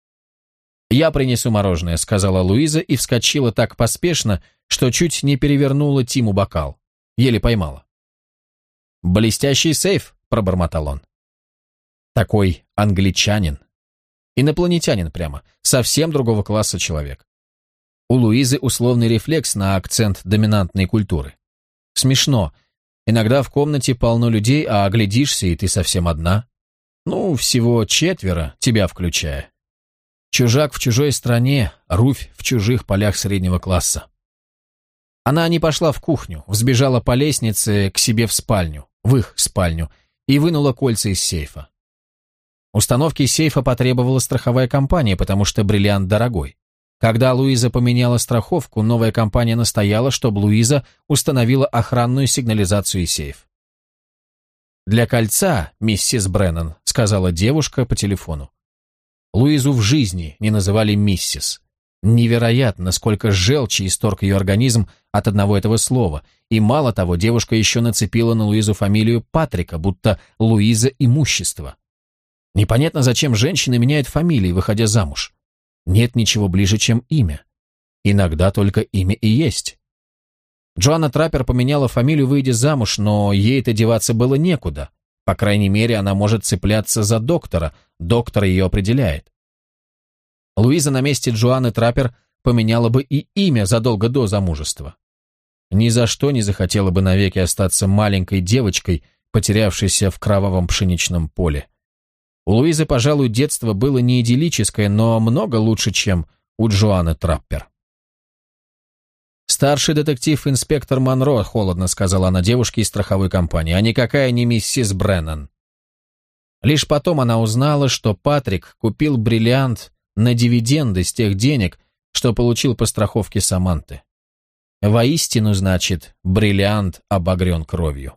«Я принесу мороженое», — сказала Луиза и вскочила так поспешно, что чуть не перевернула Тиму бокал. Еле поймала. «Блестящий сейф», — пробормотал он. «Такой англичанин. Инопланетянин прямо, совсем другого класса человек. У Луизы условный рефлекс на акцент доминантной культуры. Смешно. Иногда в комнате полно людей, а оглядишься, и ты совсем одна. Ну, всего четверо, тебя включая. Чужак в чужой стране, руфь в чужих полях среднего класса». Она не пошла в кухню, взбежала по лестнице к себе в спальню, в их спальню, и вынула кольца из сейфа. Установки сейфа потребовала страховая компания, потому что бриллиант дорогой. Когда Луиза поменяла страховку, новая компания настояла, чтобы Луиза установила охранную сигнализацию и сейф. «Для кольца, миссис Бреннан», — сказала девушка по телефону. Луизу в жизни не называли миссис. Невероятно, сколько желчи исторг ее организм от одного этого слова, и мало того, девушка еще нацепила на Луизу фамилию Патрика, будто Луиза имущество. Непонятно, зачем женщины меняют фамилии, выходя замуж. Нет ничего ближе, чем имя. Иногда только имя и есть. Джоанна Траппер поменяла фамилию, выйдя замуж, но ей-то деваться было некуда. По крайней мере, она может цепляться за доктора, доктор ее определяет. Луиза на месте Джоанны Траппер поменяла бы и имя задолго до замужества. Ни за что не захотела бы навеки остаться маленькой девочкой, потерявшейся в кровавом пшеничном поле. У Луизы, пожалуй, детство было не идиллическое, но много лучше, чем у Джоанны Траппер. «Старший детектив-инспектор Монро», — холодно сказала она девушке из страховой компании, «а никакая не миссис Бреннан». Лишь потом она узнала, что Патрик купил бриллиант на дивиденды с тех денег, что получил по страховке Саманты. Воистину, значит, бриллиант обогрен кровью.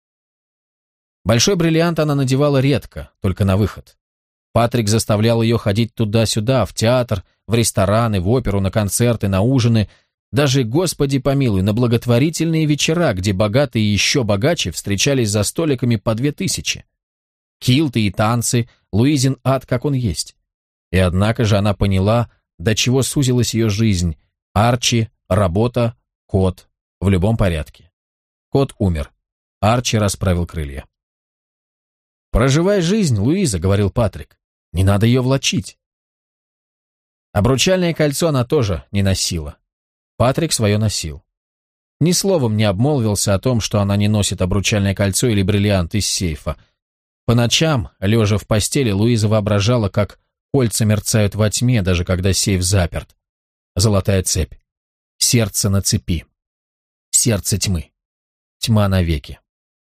Большой бриллиант она надевала редко, только на выход. Патрик заставлял ее ходить туда-сюда, в театр, в рестораны, в оперу, на концерты, на ужины, Даже, Господи помилуй, на благотворительные вечера, где богатые и еще богаче встречались за столиками по две тысячи. Килты и танцы, Луизин ад, как он есть. И однако же она поняла, до чего сузилась ее жизнь. Арчи, работа, кот. В любом порядке. Кот умер. Арчи расправил крылья. «Проживай жизнь, Луиза», — говорил Патрик. «Не надо ее влачить». Обручальное кольцо она тоже не носила. Патрик свое носил. Ни словом не обмолвился о том, что она не носит обручальное кольцо или бриллиант из сейфа. По ночам, лежа в постели, Луиза воображала, как кольца мерцают во тьме, даже когда сейф заперт. Золотая цепь. Сердце на цепи. Сердце тьмы. Тьма навеки.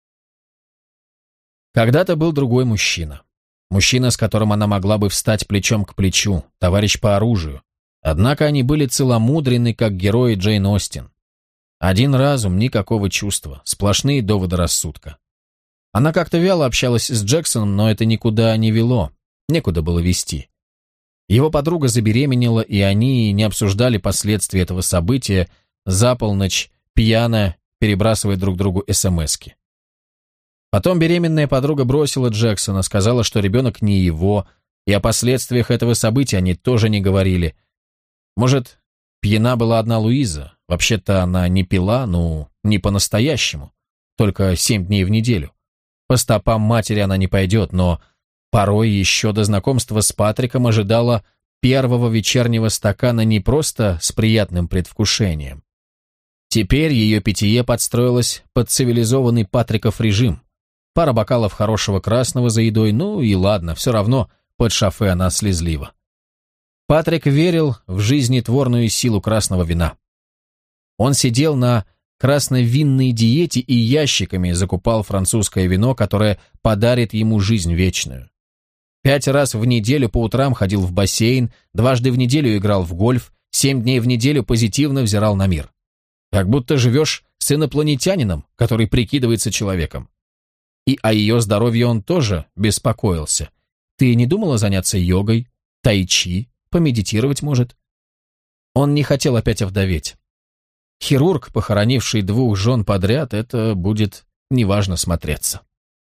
Когда-то был другой мужчина. Мужчина, с которым она могла бы встать плечом к плечу, товарищ по оружию. Однако они были целомудренны, как герои Джейн Остин. Один разум, никакого чувства, сплошные доводы рассудка. Она как-то вяло общалась с Джексоном, но это никуда не вело, некуда было вести. Его подруга забеременела, и они не обсуждали последствия этого события, за полночь, пьяно перебрасывая друг другу эсэмэски. Потом беременная подруга бросила Джексона, сказала, что ребенок не его, и о последствиях этого события они тоже не говорили. Может, пьяна была одна Луиза, вообще-то она не пила, ну, не по-настоящему, только семь дней в неделю. По стопам матери она не пойдет, но порой еще до знакомства с Патриком ожидала первого вечернего стакана не просто с приятным предвкушением. Теперь ее питье подстроилось под цивилизованный Патриков режим. Пара бокалов хорошего красного за едой, ну и ладно, все равно под шофе она слезлива. Патрик верил в жизнетворную силу красного вина. Он сидел на красновинной диете и ящиками закупал французское вино, которое подарит ему жизнь вечную. Пять раз в неделю по утрам ходил в бассейн, дважды в неделю играл в гольф, семь дней в неделю позитивно взирал на мир. Как будто живешь с инопланетянином, который прикидывается человеком. И о ее здоровье он тоже беспокоился. Ты не думала заняться йогой, тайчи, помедитировать, может? Он не хотел опять овдоветь. Хирург, похоронивший двух жен подряд, это будет неважно смотреться.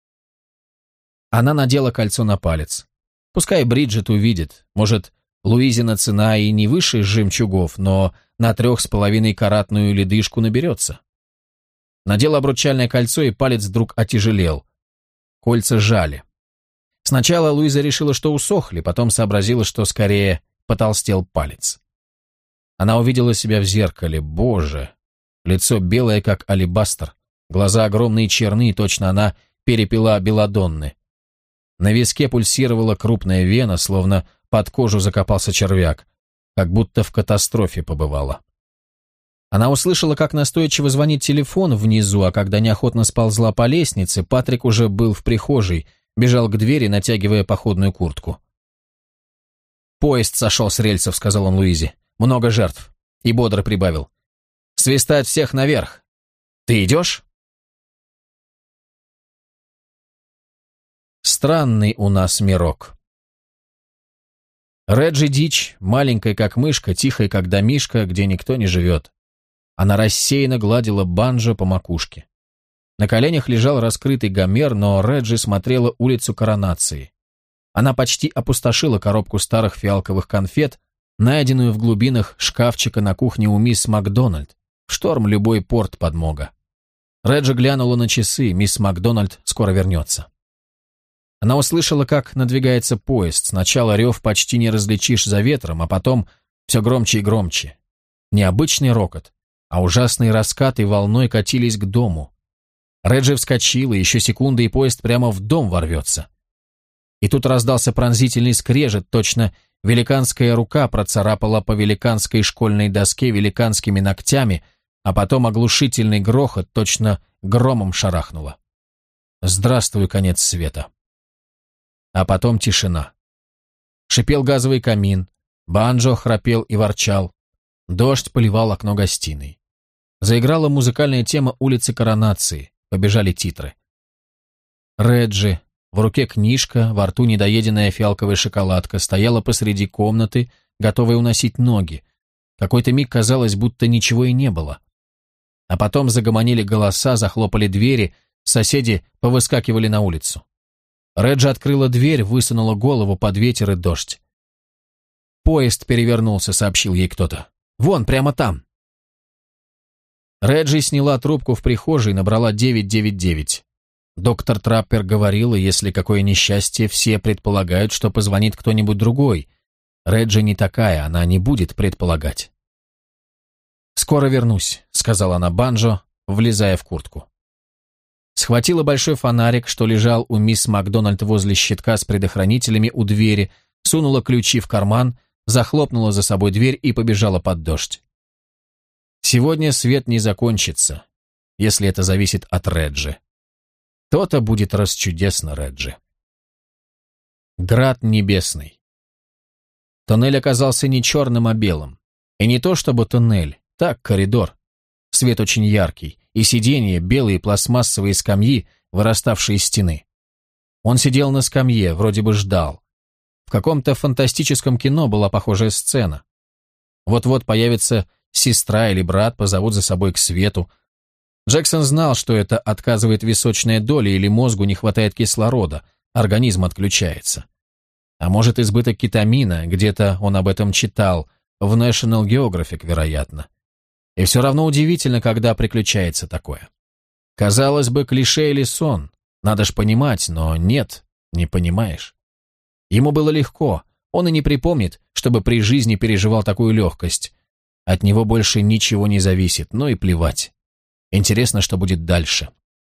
Она надела кольцо на палец. Пускай Бриджит увидит, может, Луизина цена и не выше жемчугов, но на трех с половиной каратную ледышку наберется. Надел обручальное кольцо, и палец вдруг отяжелел. Кольца жали. Сначала Луиза решила, что усохли, потом сообразила, что скорее потолстел палец. Она увидела себя в зеркале. Боже! Лицо белое, как алебастр, глаза огромные и черные, точно она перепила белладонны. На виске пульсировала крупная вена, словно под кожу закопался червяк, как будто в катастрофе побывала. Она услышала, как настойчиво звонит телефон внизу, а когда неохотно сползла по лестнице, Патрик уже был в прихожей, бежал к двери, натягивая походную куртку. «Поезд сошел с рельсов», — сказал он Луизе. «Много жертв». И бодро прибавил. «Свистать всех наверх. Ты идешь?» Странный у нас мирок. Реджи Дич, маленькая как мышка, тихая как домишка, где никто не живет. Она рассеянно гладила банджо по макушке. На коленях лежал раскрытый Гомер, но Реджи смотрела улицу Коронации. Она почти опустошила коробку старых фиалковых конфет, найденную в глубинах шкафчика на кухне у мисс Макдональд. В шторм любой порт подмога. Реджи глянула на часы, мисс Макдональд скоро вернется. Она услышала, как надвигается поезд. Сначала рев почти не различишь за ветром, а потом все громче и громче. Необычный рокот, а ужасные раскаты волной катились к дому. Реджи вскочила, еще секунды, и поезд прямо в дом ворвется. И тут раздался пронзительный скрежет, точно великанская рука процарапала по великанской школьной доске великанскими ногтями, а потом оглушительный грохот, точно громом шарахнуло. Здравствуй, конец света. А потом тишина. Шипел газовый камин, банджо храпел и ворчал, дождь поливал окно гостиной. Заиграла музыкальная тема улицы Коронации, побежали титры. Реджи, в руке книжка, во рту недоеденная фиалковая шоколадка, стояла посреди комнаты, готовая уносить ноги. Какой-то миг казалось, будто ничего и не было. А потом загомонили голоса, захлопали двери, соседи повыскакивали на улицу. Реджи открыла дверь, высунула голову под ветер и дождь. «Поезд перевернулся», — сообщил ей кто-то. «Вон, прямо там». Реджи сняла трубку в прихожей и набрала девять девять девять. Доктор Траппер говорила, если какое несчастье, все предполагают, что позвонит кто-нибудь другой. Реджи не такая, она не будет предполагать. «Скоро вернусь», — сказала она Банджо, влезая в куртку. Схватила большой фонарик, что лежал у мисс Макдональд возле щитка с предохранителями у двери, сунула ключи в карман, захлопнула за собой дверь и побежала под дождь. Сегодня свет не закончится, если это зависит от Реджи. То-то будет расчудесно, Реджи. Град небесный. Тоннель оказался не черным, а белым. И не то чтобы тоннель, так, коридор. Свет очень яркий, и сиденья, белые пластмассовые скамьи, выраставшие из стены. Он сидел на скамье, вроде бы ждал. В каком-то фантастическом кино была похожая сцена. Вот-вот появится сестра или брат, позовут за собой к свету. Джексон знал, что это отказывает височная доля или мозгу не хватает кислорода, организм отключается. А может, избыток кетамина, где-то он об этом читал, в National Geographic, вероятно. И все равно удивительно, когда приключается такое. Казалось бы, клише или сон, надо ж понимать, но нет, не понимаешь. Ему было легко, он и не припомнит, чтобы при жизни переживал такую легкость. От него больше ничего не зависит, ну и плевать. Интересно, что будет дальше.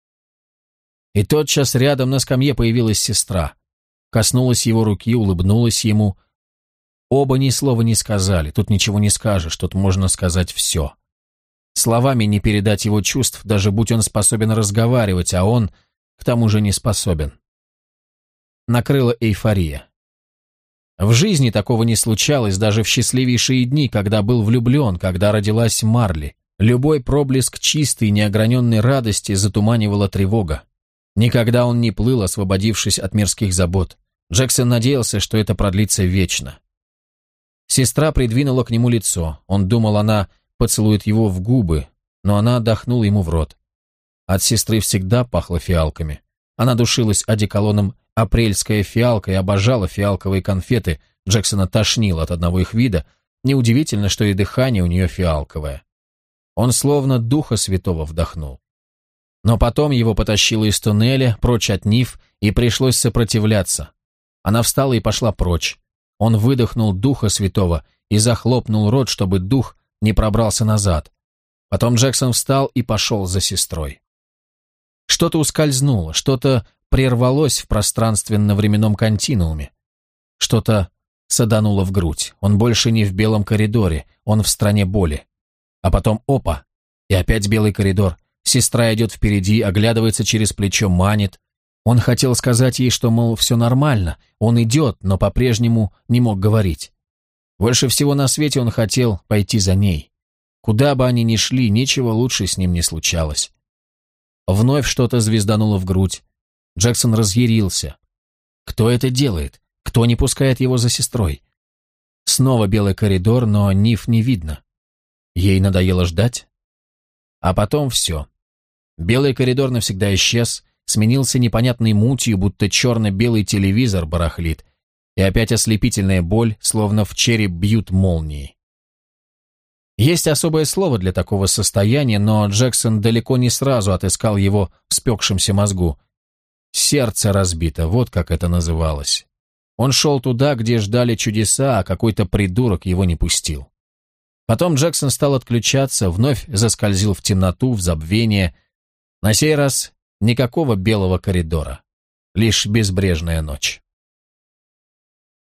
И тотчас рядом на скамье появилась сестра. Коснулась его руки, улыбнулась ему. Оба ни слова не сказали, тут ничего не скажешь, тут можно сказать все. Словами не передать его чувств, даже будь он способен разговаривать, а он, к тому же, не способен. Накрыла эйфория. В жизни такого не случалось, даже в счастливейшие дни, когда был влюблен, когда родилась Марли. Любой проблеск чистой, неограненной радости затуманивала тревога. Никогда он не плыл, освободившись от мирских забот. Джексон надеялся, что это продлится вечно. Сестра придвинула к нему лицо. Он думал, она поцелует его в губы, но она отдохнула ему в рот. От сестры всегда пахло фиалками. Она душилась одеколоном «Апрельская фиалка» и обожала фиалковые конфеты. Джексона тошнило от одного их вида. Неудивительно, что и дыхание у нее фиалковое. Он словно Духа Святого вдохнул. Но потом его потащило из туннеля, прочь от Нив, и пришлось сопротивляться. Она встала и пошла прочь. Он выдохнул Духа Святого и захлопнул рот, чтобы дух не пробрался назад. Потом Джексон встал и пошел за сестрой. Что-то ускользнуло, что-то прервалось в пространственно-временном континууме. Что-то садануло в грудь. Он больше не в белом коридоре, он в стране боли. А потом опа, и опять белый коридор. Сестра идет впереди, оглядывается через плечо, манит. Он хотел сказать ей, что, мол, все нормально, он идет, но по-прежнему не мог говорить. Больше всего на свете он хотел пойти за ней. Куда бы они ни шли, ничего лучше с ним не случалось. Вновь что-то звездануло в грудь. Джексон разъярился. Кто это делает? Кто не пускает его за сестрой? Снова белый коридор, но Нив не видно. Ей надоело ждать? А потом все. Белый коридор навсегда исчез, сменился непонятной мутью, будто черно-белый телевизор барахлит, и опять ослепительная боль, словно в череп бьют молнии. Есть особое слово для такого состояния, но Джексон далеко не сразу отыскал его в спекшемся мозгу. Сердце разбито, вот как это называлось. Он шел туда, где ждали чудеса, а какой-то придурок его не пустил. Потом Джексон стал отключаться, вновь заскользил в темноту, в забвение. На сей раз никакого белого коридора, лишь безбрежная ночь.